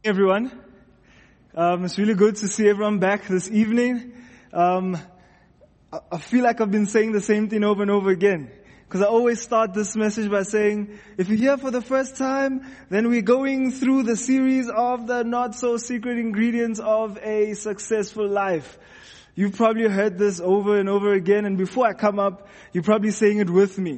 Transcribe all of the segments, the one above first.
Everyone. It's really good to see everyone back this evening. I feel like I've been saying the same thing over and over again. Because I always start this message by saying, if you're here for the first time, then we're going through the series of the not so secret ingredients of a successful life. You've probably heard this over and over again, and before I come up, you're probably saying it with me.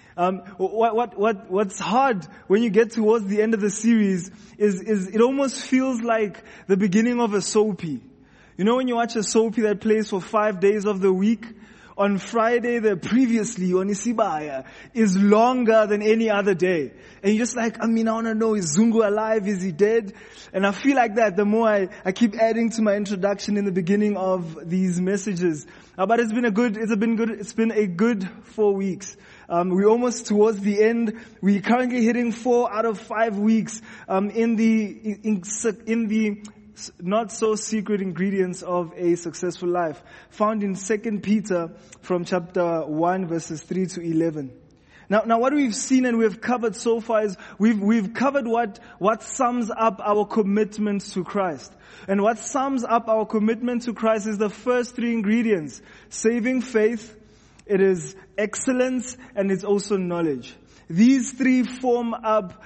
What's hard when you get towards the end of the series is it almost feels like the beginning of a soapie. You know when you watch a soapie that plays for 5 days of the week? On Friday, the previously on Isibaya is longer than any other day. And you're just like, I want to know, is Zungu alive? Is he dead? And I feel like that the more I keep adding to my introduction in the beginning of these messages. But it's been a good 4 weeks. We're almost towards the end. We're currently hitting 4 out of 5 weeks, in the not so secret ingredients of a successful life, found in 2 Peter from chapter 1 verses 3 to 11. Now what we've seen and we've covered so far is we've covered what sums up our commitment to Christ. And what sums up our commitment to Christ is the first 3 ingredients: saving faith, it is excellence, and it's also knowledge. These 3 form up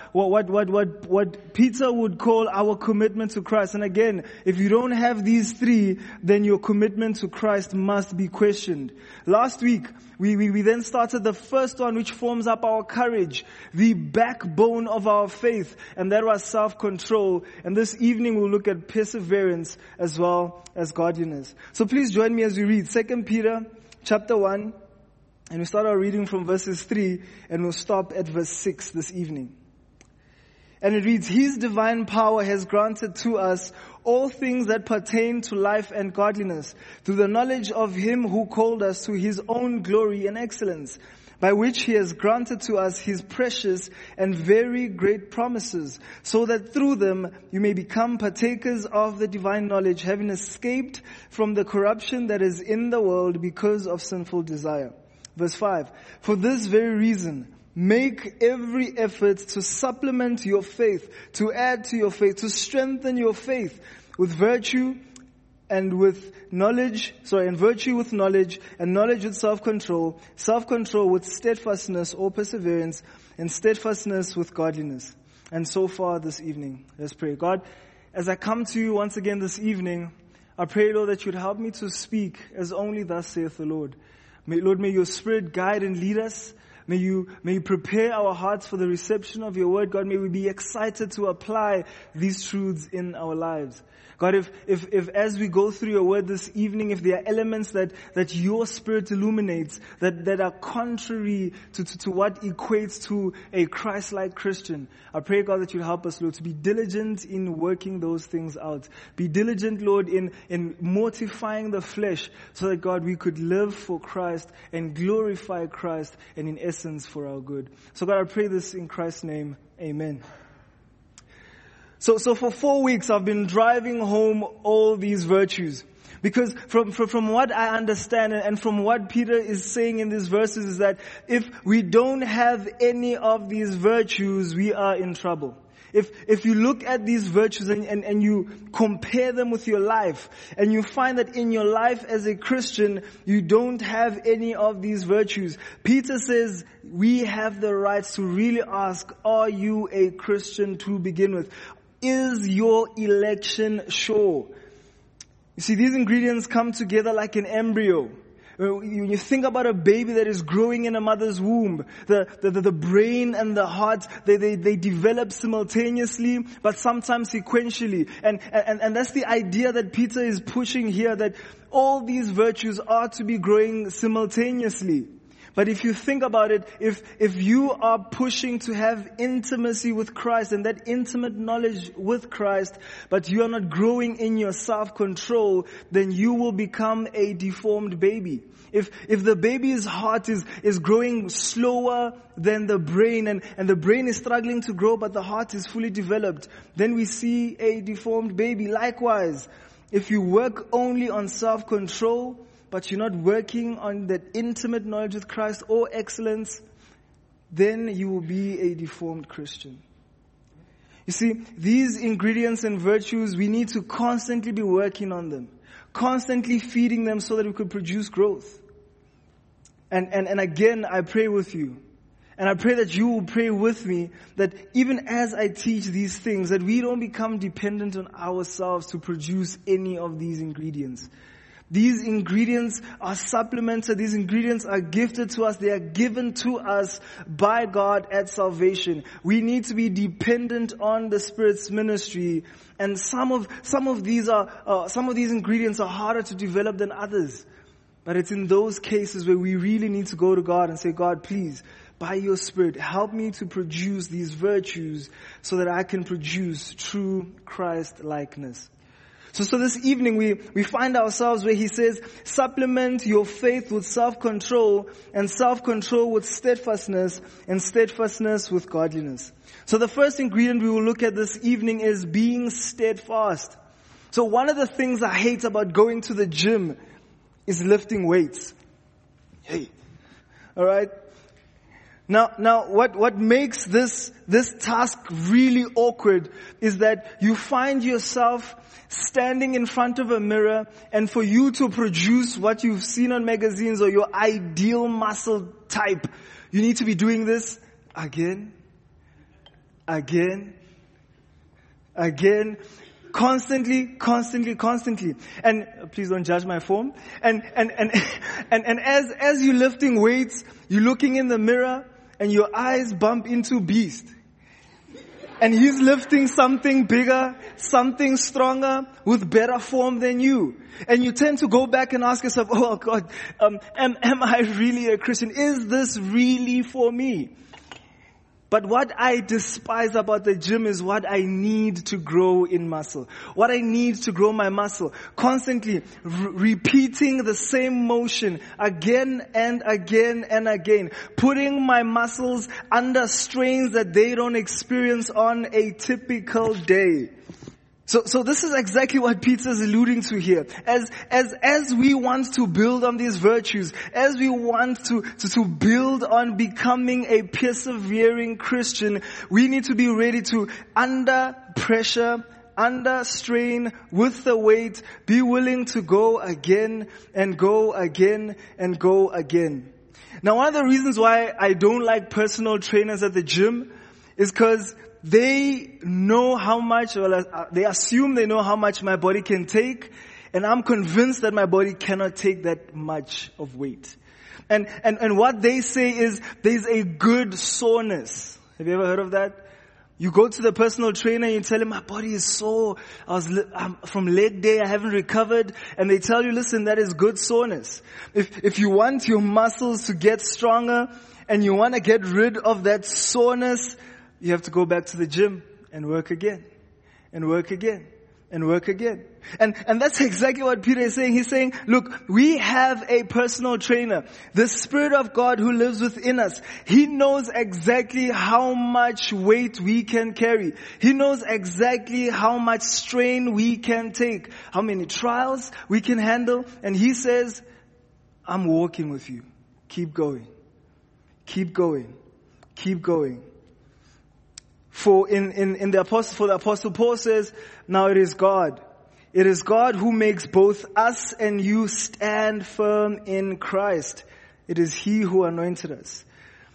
what Peter would call our commitment to Christ. And again, if you don't have these 3, then your commitment to Christ must be questioned. Last week, we then started the first one, which forms up our courage, the backbone of our faith, and that was self-control. And this evening we'll look at perseverance as well as godliness. So please join me as we read 2 Peter chapter 1. And we start our reading from verses 3, and we'll stop at verse 6 this evening. And it reads, His divine power has granted to us all things that pertain to life and godliness, through the knowledge of Him who called us to His own glory and excellence, by which He has granted to us His precious and very great promises, so that through them you may become partakers of the divine knowledge, having escaped from the corruption that is in the world because of sinful desire. Verse 5, for this very reason, make every effort to supplement your faith, to add to your faith, to strengthen your faith with virtue and with knowledge, and virtue with knowledge, and knowledge with self-control, self-control with steadfastness or perseverance, and steadfastness with godliness. And so far this evening, let's pray. God, as I come to you once again this evening, I pray, Lord, that you'd help me to speak as only thus saith the Lord. Lord, may your Spirit guide and lead us. May you prepare our hearts for the reception of your word. God, may we be excited to apply these truths in our lives. God, if as we go through your word this evening, if there are elements that your Spirit illuminates that are contrary to what equates to a Christ-like Christian, I pray, God, that you help us, Lord, to be diligent in working those things out. Be diligent, Lord, in mortifying the flesh, so that, God, we could live for Christ and glorify Christ, and in essence for our good. So, God, I pray this in Christ's name. Amen. So for 4 weeks I've been driving home all these virtues. Because from what I understand and from what Peter is saying in these verses is that if we don't have any of these virtues, we are in trouble. If you look at these virtues and you compare them with your life, and you find that in your life as a Christian, you don't have any of these virtues, Peter says we have the right to really ask, are you a Christian to begin with? Is your election sure? You see, these ingredients come together like an embryo. When you think about a baby that is growing in a mother's womb, the brain and the heart, they develop simultaneously, but sometimes sequentially. And that's the idea that Peter is pushing here, that all these virtues are to be growing simultaneously. But if you think about it, if you are pushing to have intimacy with Christ and that intimate knowledge with Christ, but you are not growing in your self-control, then you will become a deformed baby. If the baby's heart is growing slower than the brain, and the brain is struggling to grow, but the heart is fully developed, then we see a deformed baby. Likewise, if you work only on self-control, but you're not working on that intimate knowledge with Christ or excellence, then you will be a deformed Christian. You see, these ingredients and virtues, we need to constantly be working on them, constantly feeding them so that we could produce growth. And again, I pray with you, and I pray that you will pray with me, that even as I teach these things, that we don't become dependent on ourselves to produce any of these ingredients. These ingredients are supplemented. These ingredients are gifted to us. They are given to us by God at salvation. We need to be dependent on the Spirit's ministry. And some of these ingredients are harder to develop than others. But it's in those cases where we really need to go to God and say, God, please, by your Spirit, help me to produce these virtues so that I can produce true Christ-likeness. So this evening we find ourselves where he says, supplement your faith with self-control, and self-control with steadfastness, and steadfastness with godliness. So the first ingredient we will look at this evening is being steadfast. So one of the things I hate about going to the gym is lifting weights. Hey. Alright? Now, what makes this task really awkward is that you find yourself standing in front of a mirror, and for you to produce what you've seen on magazines or your ideal muscle type, you need to be doing this again, constantly. And please don't judge my form. And as you're lifting weights, you're looking in the mirror and your eyes bump into Beast. And he's lifting something bigger, something stronger, with better form than you. And you tend to go back and ask yourself, oh God, am I really a Christian? Is this really for me? But what I despise about the gym is what I need to grow in muscle. What I need to grow my muscle. Constantly repeating the same motion again and again and again. Putting my muscles under strains that they don't experience on a typical day. So this is exactly what Peter's alluding to here. As we want to build on these virtues, as we want to build on becoming a persevering Christian, we need to be ready to, under pressure, under strain, with the weight, be willing to go again and go again and go again. Now, one of the reasons why I don't like personal trainers at the gym is because they know how much, they assume they know how much my body can take, and I'm convinced that my body cannot take that much of weight. And what they say is there's a good soreness. Have you ever heard of that? You go to the personal trainer and you tell him, my body is sore. From leg day, I haven't recovered. And they tell you, listen, that is good soreness. If you want your muscles to get stronger and you want to get rid of that soreness, you have to go back to the gym and work again, and work again, and work again. And that's exactly what Peter is saying. He's saying, look, we have a personal trainer, the Spirit of God who lives within us. He knows exactly how much weight we can carry. He knows exactly how much strain we can take, how many trials we can handle. And he says, I'm walking with you. Keep going. Keep going. Keep going. For the apostle Paul says, now it is God. It is God who makes both us and you stand firm in Christ. It is He who anointed us.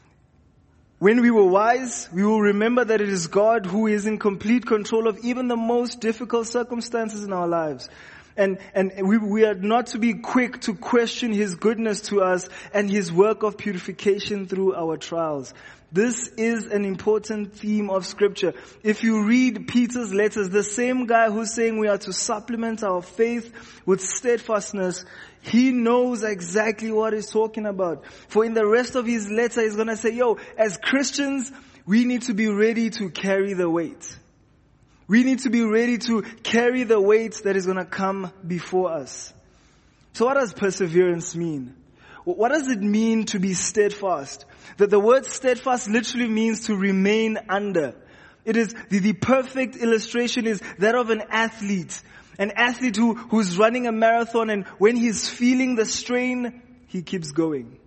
When we were wise, we will remember that it is God who is in complete control of even the most difficult circumstances in our lives. And we are not to be quick to question His goodness to us and His work of purification through our trials. This is an important theme of Scripture. If you read Peter's letters, the same guy who's saying we are to supplement our faith with steadfastness, he knows exactly what he's talking about. For in the rest of his letter, he's going to say, as Christians, we need to be ready to carry the weight. We need to be ready to carry the weight that is going to come before us. So what does perseverance mean? What does it mean to be steadfast? That the word steadfast literally means to remain under. It is the perfect illustration is that of an athlete. An athlete who's running a marathon, and when he's feeling the strain, he keeps going.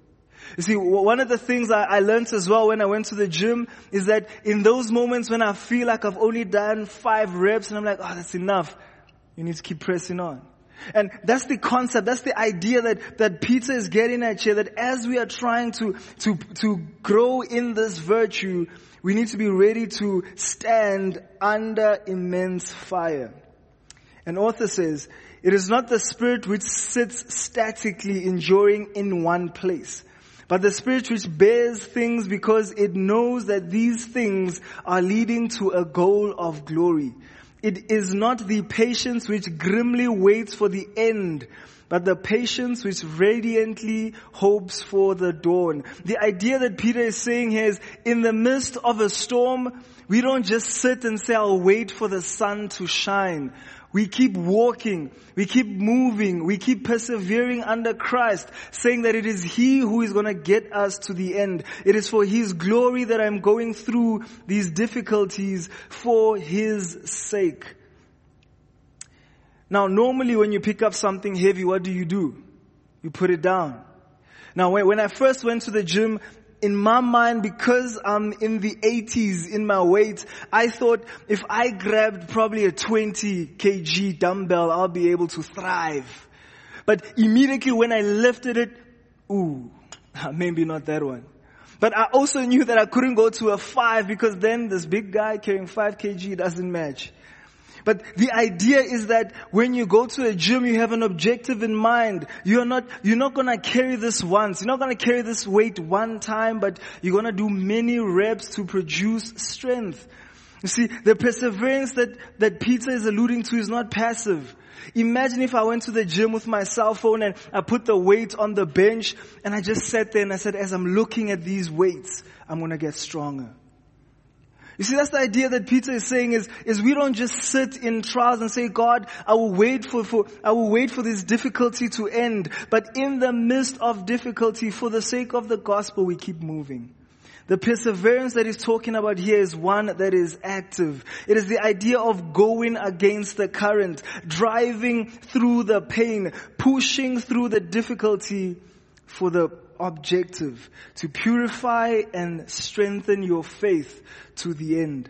You see, one of the things I learned as well when I went to the gym is that in those moments when I feel like I've only done 5 reps and I'm like, oh, that's enough. You need to keep pressing on. And that's the concept, that's the idea that Peter is getting at here, that as we are trying to grow in this virtue, we need to be ready to stand under immense fire. An author says, it is not the spirit which sits statically enduring in one place, but the spirit which bears things because it knows that these things are leading to a goal of glory. It is not the patience which grimly waits for the end, but the patience which radiantly hopes for the dawn. The idea that Peter is saying here is, in the midst of a storm, we don't just sit and say, I'll wait for the sun to shine. We keep walking, we keep moving, we keep persevering under Christ, saying that it is He who is going to get us to the end. It is for His glory that I'm going through these difficulties for His sake. Now, normally when you pick up something heavy, what do? You put it down. Now, when I first went to the gym, in my mind, because I'm in the 80s in my weight, I thought if I grabbed probably a 20 kg dumbbell, I'll be able to thrive. But immediately when I lifted it, maybe not that one. But I also knew that I couldn't go to a 5 because then this big guy carrying 5 kg doesn't match. But the idea is that when you go to a gym, you have an objective in mind. You're not gonna carry this once. You're not gonna carry this weight one time, but you're gonna do many reps to produce strength. You see, the perseverance that Peter is alluding to is not passive. Imagine if I went to the gym with my cell phone and I put the weight on the bench and I just sat there and I said, as I'm looking at these weights, I'm gonna get stronger. You see, that's the idea that Peter is saying is we don't just sit in trials and say, God, I will wait for this difficulty to end. But in the midst of difficulty, for the sake of the gospel, we keep moving. The perseverance that he's talking about here is one that is active. It is the idea of going against the current, driving through the pain, pushing through the difficulty for the objective, to purify and strengthen your faith to the end.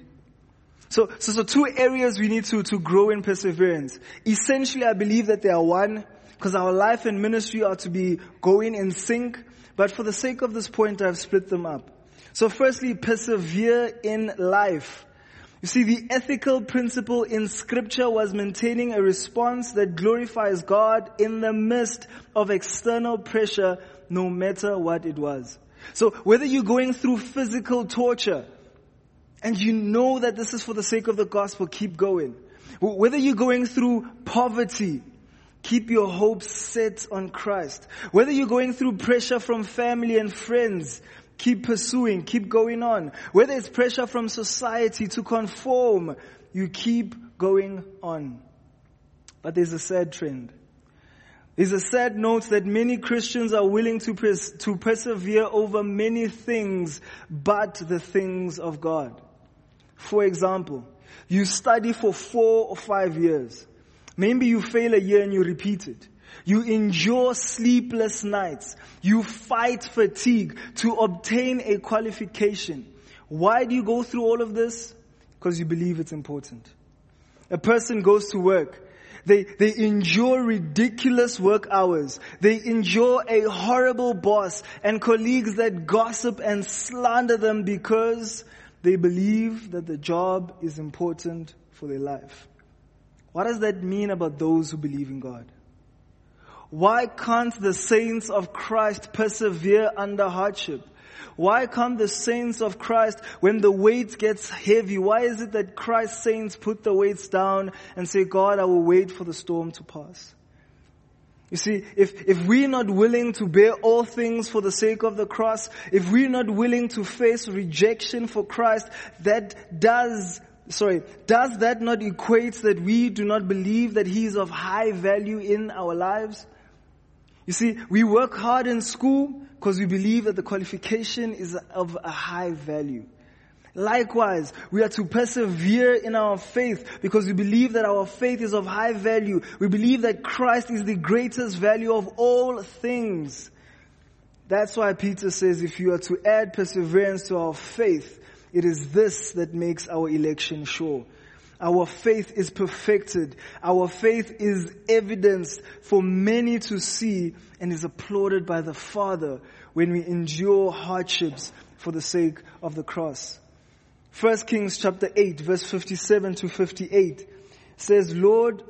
So 2 areas we need to grow in perseverance. Essentially, I believe that they are one, because our life and ministry are to be going in sync. But for the sake of this point, I've split them up. So firstly, persevere in life. You see, the ethical principle in Scripture was maintaining a response that glorifies God in the midst of external pressure, no matter what it was. So whether you're going through physical torture and you know that this is for the sake of the gospel, keep going. Whether you're going through poverty, keep your hopes set on Christ. Whether you're going through pressure from family and friends, keep pursuing, keep going on. Whether it's pressure from society to conform, you keep going on. But there's a sad trend. There's a sad note that many Christians are willing to persevere over many things but the things of God. For example, you study for 4 or 5 years. Maybe you fail a year and you repeat it. You endure sleepless nights. You fight fatigue to obtain a qualification. Why do you go through all of this? Because you believe it's important. A person goes to work. They endure ridiculous work hours. They endure a horrible boss and colleagues that gossip and slander them because they believe that the job is important for their life. What does that mean about those who believe in God? Why can't the saints of Christ persevere under hardship? Why can't the saints of Christ, when the weight gets heavy, why is it that Christ's saints put the weights down and say, God, I will wait for the storm to pass? You see, if we're not willing to bear all things for the sake of the cross, if we're not willing to face rejection for Christ, does that not equate that we do not believe that He is of high value in our lives? You see, we work hard in school because we believe that the qualification is of a high value. Likewise, we are to persevere in our faith because we believe that our faith is of high value. We believe that Christ is the greatest value of all things. That's why Peter says, if you are to add perseverance to our faith, it is this that makes our election sure. Our faith is perfected. Our faith is evidenced for many to see and is applauded by the Father when we endure hardships for the sake of the cross. 1 Kings chapter 8 verse 57 to 58 says, the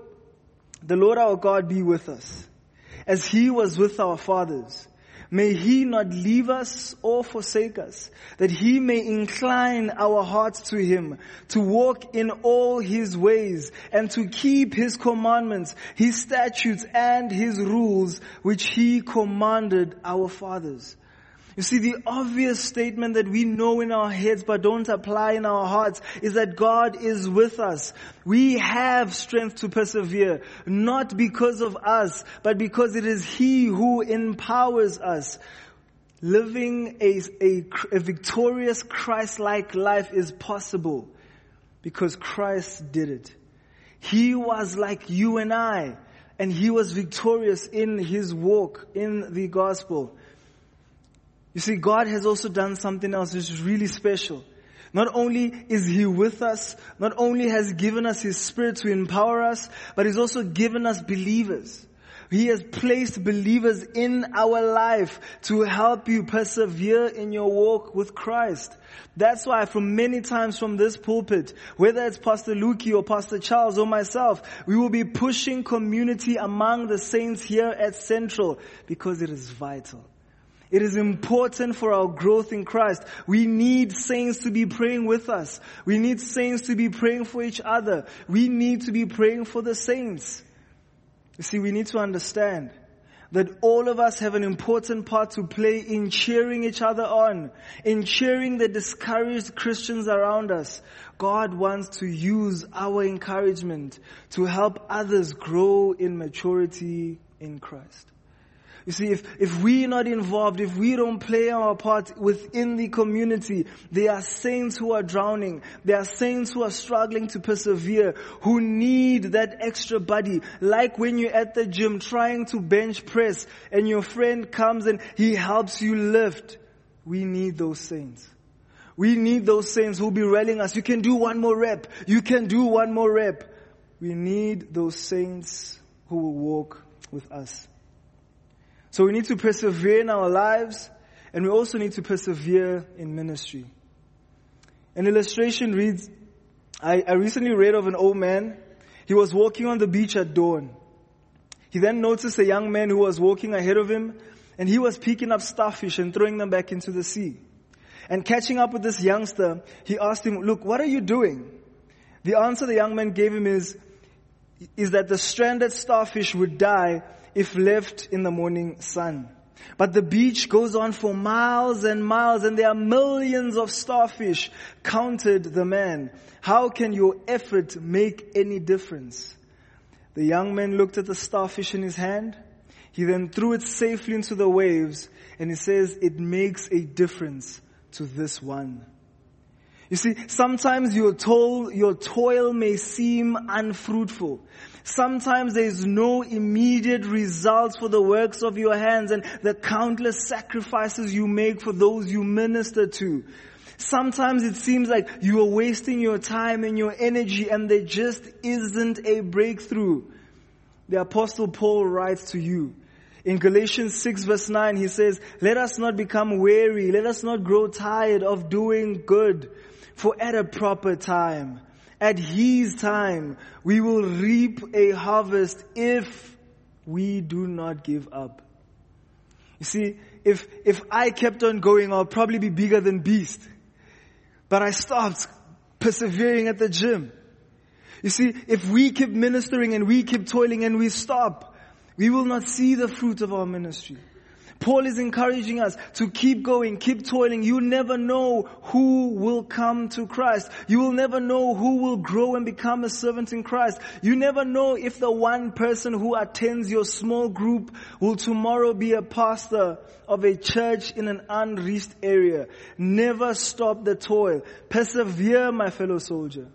Lord our God be with us, as He was with our fathers. May He not leave us or forsake us, that He may incline our hearts to Him, to walk in all His ways, and to keep His commandments, His statutes, and His rules, which He commanded our fathers. You see, the obvious statement that we know in our heads but don't apply in our hearts is that God is with us. We have strength to persevere, not because of us, but because it is He who empowers us. Living a victorious Christ-like life is possible because Christ did it. He was like you and I, and He was victorious in His walk in the gospel. You see, God has also done something else which is really special. Not only is He with us, not only has He given us His Spirit to empower us, but He's also given us believers. He has placed believers in our life to help you persevere in your walk with Christ. That's why from many times from this pulpit, whether it's Pastor Lukey or Pastor Charles or myself, we will be pushing community among the saints here at Central because it is vital. It is important for our growth in Christ. We need saints to be praying with us. We need saints to be praying for each other. We need to be praying for the saints. You see, we need to understand that all of us have an important part to play in cheering each other on, in cheering the discouraged Christians around us. God wants to use our encouragement to help others grow in maturity in Christ. You see, if we're not involved, if we don't play our part within the community, there are saints who are drowning. There are saints who are struggling to persevere, who need that extra buddy. Like when you're at the gym trying to bench press and your friend comes and he helps you lift. We need those saints. We need those saints who will be rallying us. You can do one more rep. You can do one more rep. We need those saints who will walk with us. So we need to persevere in our lives, and we also need to persevere in ministry. An illustration reads, I recently read of an old man. He was walking on the beach at dawn. He then noticed a young man who was walking ahead of him, and he was picking up starfish and throwing them back into the sea. And catching up with this youngster, he asked him, "Look, what are you doing?" The answer the young man gave him is that the stranded starfish would die if left in the morning sun. But the beach goes on for miles and miles, and there are millions of starfish, counted the man. How can your effort make any difference? The young man looked at the starfish in his hand. He then threw it safely into the waves, and he says, "It makes a difference to this one." You see, sometimes your toil may seem unfruitful. Sometimes there is no immediate results for the works of your hands and the countless sacrifices you make for those you minister to. Sometimes it seems like you are wasting your time and your energy and there just isn't a breakthrough. The Apostle Paul writes to you. In Galatians 6 verse 9, he says, "Let us not become weary. Let us not grow tired of doing good. For at a proper time, at His time, we will reap a harvest if we do not give up." You see, if I kept on going, I'll probably be bigger than Beast. But I stopped persevering at the gym. You see, if we keep ministering and we keep toiling and we stop, we will not see the fruit of our ministry. Paul is encouraging us to keep going, keep toiling. You never know who will come to Christ. You will never know who will grow and become a servant in Christ. You never know if the one person who attends your small group will tomorrow be a pastor of a church in an unreached area. Never stop the toil. Persevere, my fellow soldier.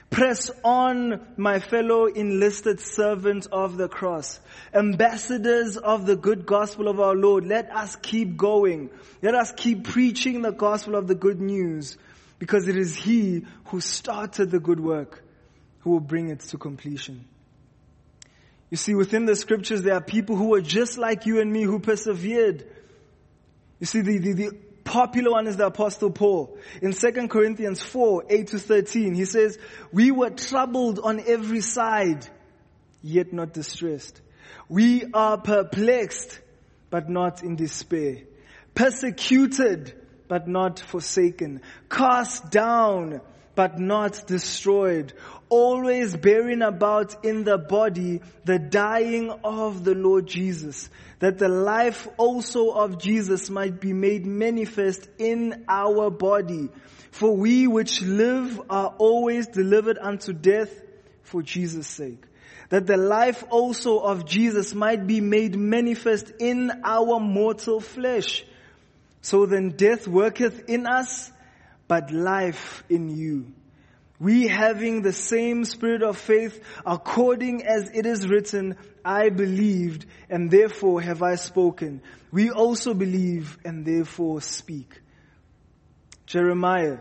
Press on, my fellow enlisted servant of the cross, ambassadors of the good gospel of our Lord. Let us keep going. Let us keep preaching the gospel of the good news, because it is He who started the good work who will bring it to completion. You see, within the scriptures, there are people who were just like you and me who persevered. You see, the popular one is the Apostle Paul. In 2 Corinthians 4, 8-13, he says, we were troubled on every side, yet not distressed. We are perplexed, but not in despair. Persecuted, but not forsaken. Cast down, but not destroyed. Always bearing about in the body the dying of the Lord Jesus, that the life also of Jesus might be made manifest in our body. For we which live are always delivered unto death for Jesus' sake, that the life also of Jesus might be made manifest in our mortal flesh. So then death worketh in us, but life in you. We having the same spirit of faith, according as it is written, I believed, and therefore have I spoken. We also believe, and therefore speak. Jeremiah's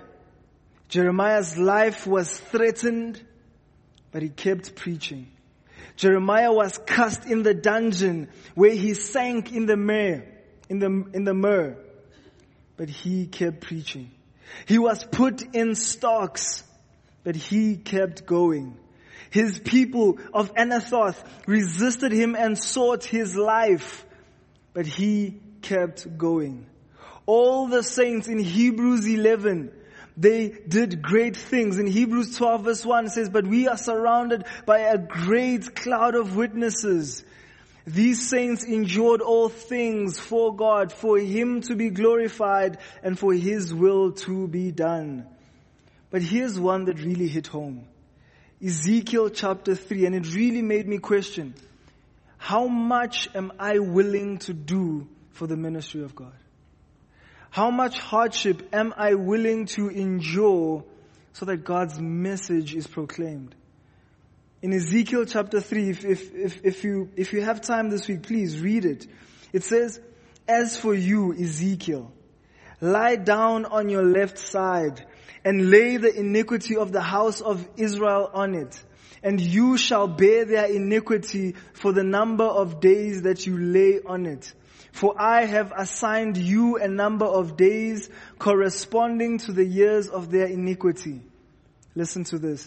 life was threatened, but he kept preaching. Jeremiah was cast in the dungeon, where he sank in the mire, but he kept preaching. He was put in stocks, but he kept going. His people of Anathoth resisted him and sought his life, but he kept going. All the saints in Hebrews 11, they did great things. In Hebrews 12 verse 1 it says, but we are surrounded by a great cloud of witnesses. These saints endured all things for God, for Him to be glorified and for His will to be done. But here's one that really hit home. Ezekiel chapter 3, and it really made me question, how much am I willing to do for the ministry of God? How much hardship am I willing to endure so that God's message is proclaimed? In Ezekiel chapter 3, if you have time this week, please read it. It says, as for you, Ezekiel, lie down on your left side and lay the iniquity of the house of Israel on it. And you shall bear their iniquity for the number of days that you lay on it. For I have assigned you a number of days corresponding to the years of their iniquity. Listen to this.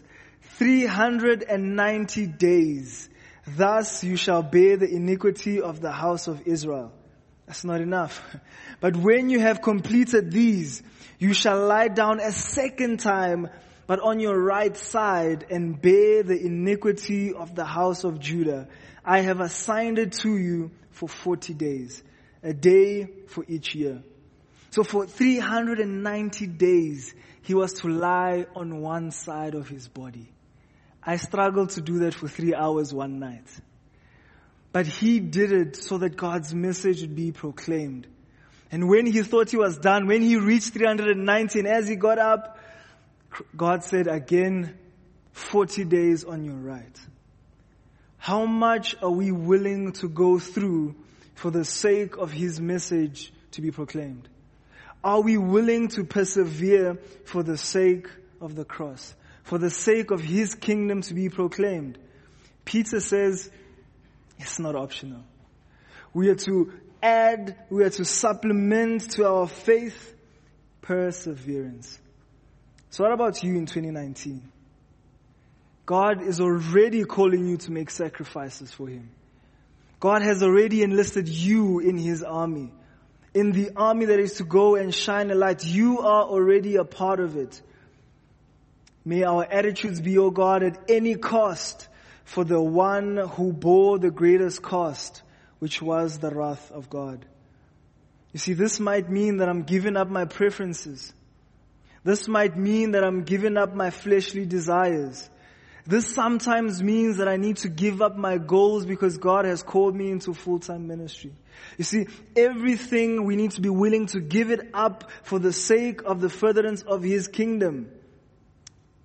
390 days. Thus you shall bear the iniquity of the house of Israel. That's not enough. But when you have completed these, you shall lie down a second time, but on your right side, and bear the iniquity of the house of Judah. I have assigned it to you for 40 days, a day for each year. So for 390 days, he was to lie on one side of his body. I struggled to do that for 3 hours one night. But he did it so that God's message would be proclaimed. And when he thought he was done, when he reached 390, and as he got up, God said again, 40 days on your right. How much are we willing to go through for the sake of his message to be proclaimed? Are we willing to persevere for the sake of the cross? For the sake of his kingdom to be proclaimed? Peter says, it's not optional. We are to add, we are to supplement to our faith perseverance. So what about you in 2019? God is already calling you to make sacrifices for him. God has already enlisted you in his army. In the army that is to go and shine a light. You are already a part of it. May our attitudes be, O God, at any cost for the one who bore the greatest cost, which was the wrath of God. You see, this might mean that I'm giving up my preferences. This might mean that I'm giving up my fleshly desires. This sometimes means that I need to give up my goals because God has called me into full-time ministry. You see, everything we need to be willing to give it up for the sake of the furtherance of his kingdom.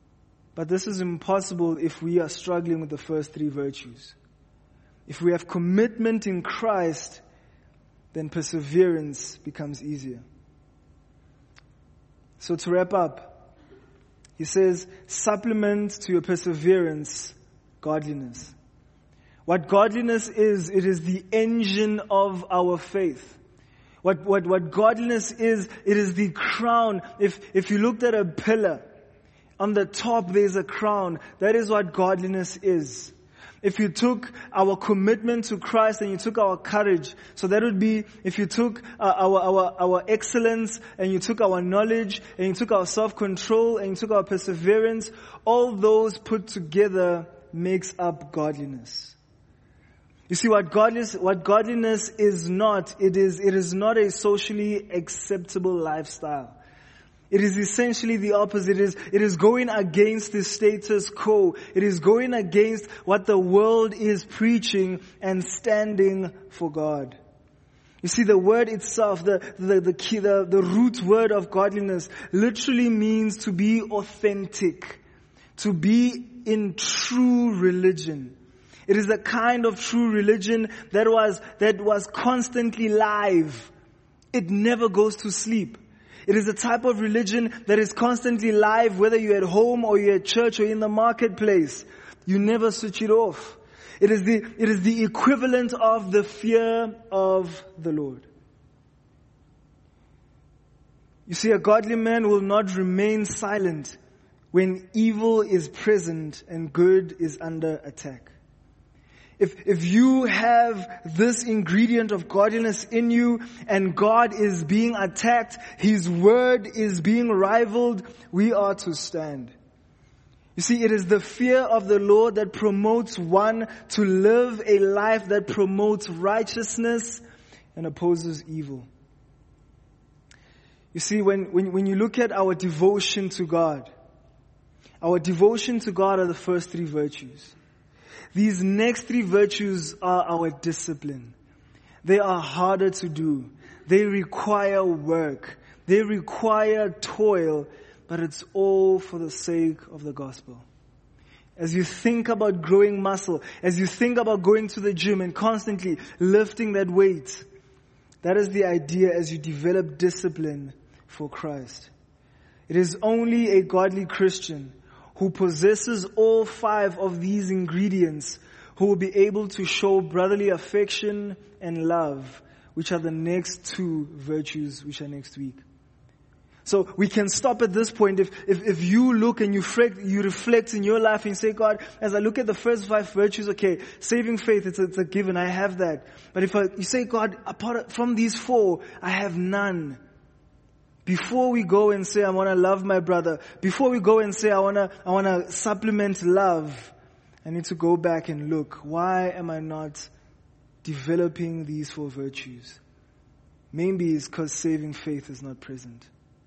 But this is impossible if we are struggling with the first three virtues. If we have commitment in Christ, then perseverance becomes easier. So to wrap up, he says, supplement to your perseverance, godliness. What godliness is, it is the engine of our faith. What godliness is, it is the crown. If you looked at a pillar, on the top there's a crown. That is what godliness is. If you took our commitment to Christ and you took our courage, so that would be if you took our excellence and you took our knowledge and you took our self-control and you took our perseverance, all those put together makes up godliness. You see, what godliness is not, it is not a socially acceptable lifestyle. It is essentially the opposite. It is going against the status quo. It is going against what the world is preaching and standing for God. You see, the word itself, the root word of godliness literally means to be authentic, to be in true religion. It is a kind of true religion that was constantly live. It never goes to sleep. It is a type of religion that is constantly live, whether you're at home or you're at church or in the marketplace. You never switch it off. It is the equivalent of the fear of the Lord. You see, a godly man will not remain silent when evil is present and good is under attack. If you have this ingredient of godliness in you and God is being attacked, His word is being rivaled, we are to stand. You see, it is the fear of the Lord that promotes one to live a life that promotes righteousness and opposes evil. You see, when you look at our devotion to God are the first three virtues. These next three virtues are our discipline. They are harder to do. They require work. They require toil, but it's all for the sake of the gospel. As you think about growing muscle, as you think about going to the gym and constantly lifting that weight, that is the idea as you develop discipline for Christ. It is only a godly Christian who possesses all five of these ingredients, who will be able to show brotherly affection and love, which are the next two virtues, which are next week. So we can stop at this point. If you look and you reflect in your life and say, God, as I look at the first five virtues, okay, saving faith, it's a given, I have that. But you say, God, apart from these four, I have none. Before we go and say, I want to love my brother, before we go and say, I want to supplement love, I need to go back and look, why am I not developing these four virtues? Maybe it's because saving faith is not present.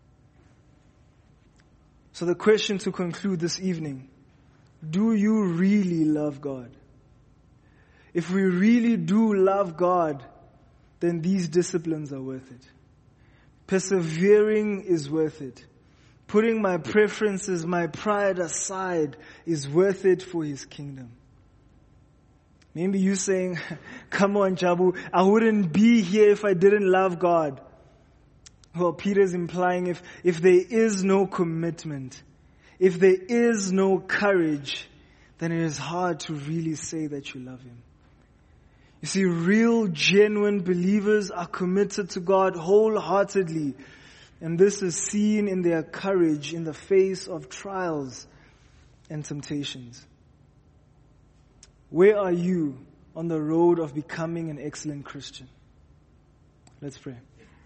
So the question to conclude this evening, do you really love God? If we really do love God, then these disciplines are worth it. Persevering is worth it. Putting my preferences, my pride aside is worth it for His kingdom. Maybe you saying, come on, Jabu, I wouldn't be here if I didn't love God. Well, Peter's implying if there is no commitment, if there is no courage, then it is hard to really say that you love Him. You see, real, genuine believers are committed to God wholeheartedly. And this is seen in their courage in the face of trials and temptations. Where are you on the road of becoming an excellent Christian? Let's pray.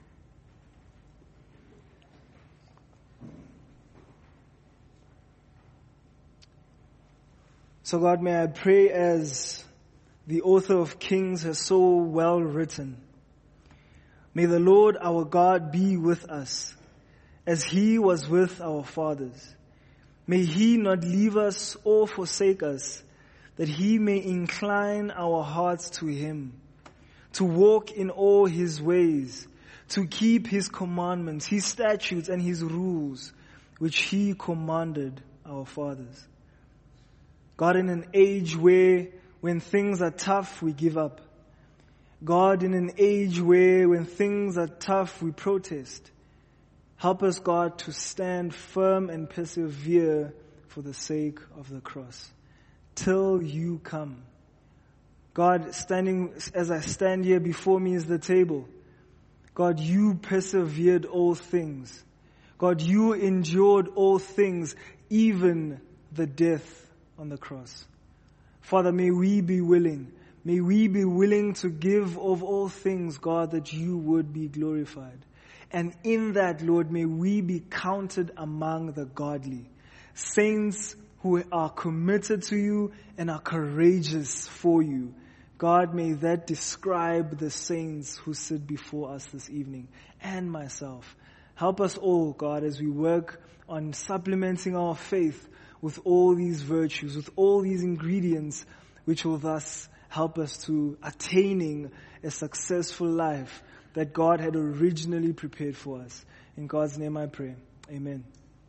So God, may I pray as the author of Kings has so well written. May the Lord our God be with us as He was with our fathers. May He not leave us or forsake us, that He may incline our hearts to Him, to walk in all His ways, to keep His commandments, His statutes and His rules, which He commanded our fathers. God, in an age where when things are tough, we give up. God, in an age where when things are tough, we protest. Help us, God, to stand firm and persevere for the sake of the cross till you come. God, as I stand here, before me is the table. God, you persevered all things. God, you endured all things, even the death on the cross. Father, may we be willing. May we be willing to give of all things, God, that you would be glorified. And in that, Lord, may we be counted among the godly. Saints who are committed to you and are courageous for you. God, may that describe the saints who sit before us this evening and myself. Help us all, God, as we work on supplementing our faith with all these virtues, with all these ingredients, which will thus help us to attaining a successful life that God had originally prepared for us. In God's name I pray. Amen.